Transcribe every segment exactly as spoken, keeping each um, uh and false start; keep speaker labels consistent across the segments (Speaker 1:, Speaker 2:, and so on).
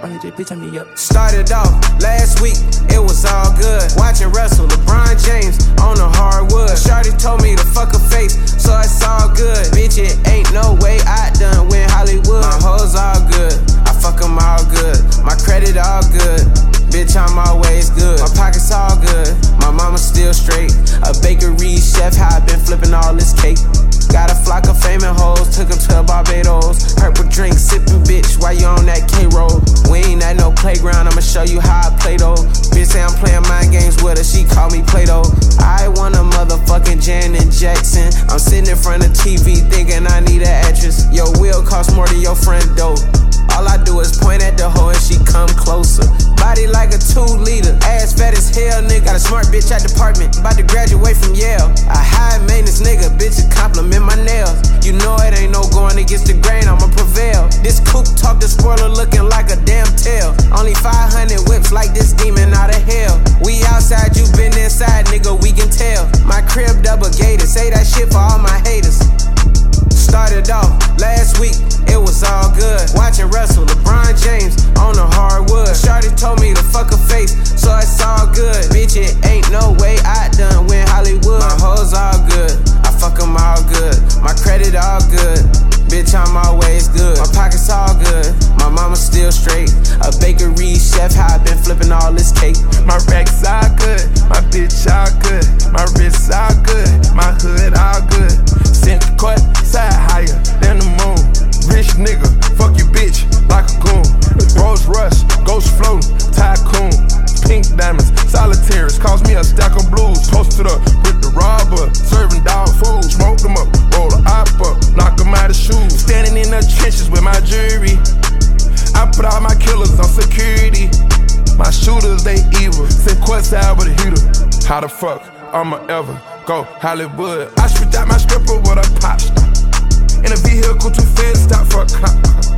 Speaker 1: Ronnie J, bitch, I'm me up.
Speaker 2: Started off last week, it was all good. Watching Russell, LeBron James on the hardwood. Shawty told me to fuck her face, so it's all good. Bitch, it ain't no way I done win Hollywood. My hoes all good, I fuck them all good. My credit all good, bitch, I'm always good. My pockets all good, my mama still straight. A bakery chef, how I been flipping all this cake. Got a flock of famous hoes, took them to Barbados. Purple drink, sippin' bitch, why you on that K-roll? We ain't at no playground, I'ma show you how I play though. Bitch say I'm playing mind games with her, she call me Play-Doh. I want a motherfucking Janet Jackson. I'm sitting in front of T V thinking I need an actress. Your wheel cost more than your friend dope. All I do is point at the hoe and she come closer. Body like a two liter, ass fat as hell, nigga. Got a smart bitch at department, about to graduate from Yale. A high maintenance nigga, bitch, a compliment my nails. You know it ain't no going against the grain, I'ma prevail. This coupe talk the spoiler looking like a damn tail. Only five hundred whips like this demon out of hell. We outside, you been inside, nigga, we can tell. My crib double gated, say that shit for all my haters. Started off last week, it was all good. Watching Russell, LeBron James on the hardwood. Shawty told me to fuck her face, so it's all good. Bitch, it ain't no way I done win Hollywood. My hoes all good, I fuck them all good. My credit all good, bitch, I'm always good. My pockets all good, my mama still straight. A bakery chef, how I been flipping all this cake.
Speaker 3: My racks all good, my bitch all good. My wrists all good, my hood all good. Sent the court, side higher than the moon. Rich nigga, fuck you bitch, like a goon. Rolls Rush, ghost floating, tycoon. Pink diamonds, solitaires, cost me a stack of blues. Posted up with the robber, serving dog food. Smoke them up, roll the op up, knock them out of shoes. Standing in the trenches with my jury. I put all my killers on security. My shooters, they evil. Send quest out with a heater. How the fuck I'ma ever go Hollywood? I spit out my stripper with a pop star. In a vehicle too fast, stop for a cop.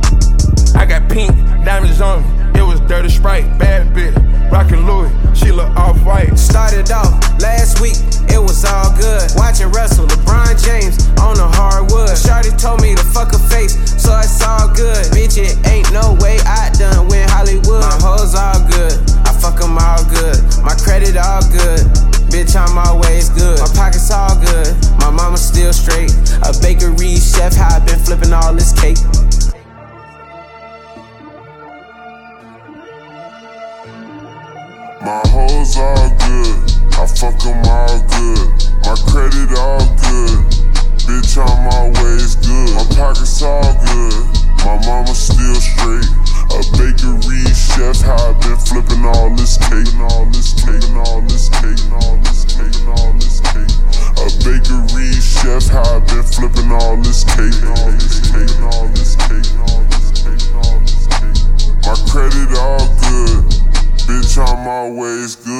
Speaker 3: I got pink diamonds on me. It was dirty Sprite, bad bitch, rockin' Louis, she look off-white.
Speaker 2: Started off last week, it was all good. Watching Russell, LeBron James on the hardwood. Shawty told me to fuck her face, so it's all good. Bitch, it ain't no way I done win Hollywood. My hoes all good, I fuck them all good. My credit all good, bitch, I'm always good. My pockets all good, my mama still straight. A bakery chef, how I been flipping all this cake.
Speaker 4: My hoes all good, I fuck them all good. My credit all good, bitch, I'm always good. My pockets all good, my mama still straight. A bakery chef, how I been flipping all this cake, all this cake, all this cake, all this cake, all this cake. A bakery chef, how I been flipping all this cake, all this cake, all this cake, all this cake, all this cake. My credit all good, bitch, I'm always good.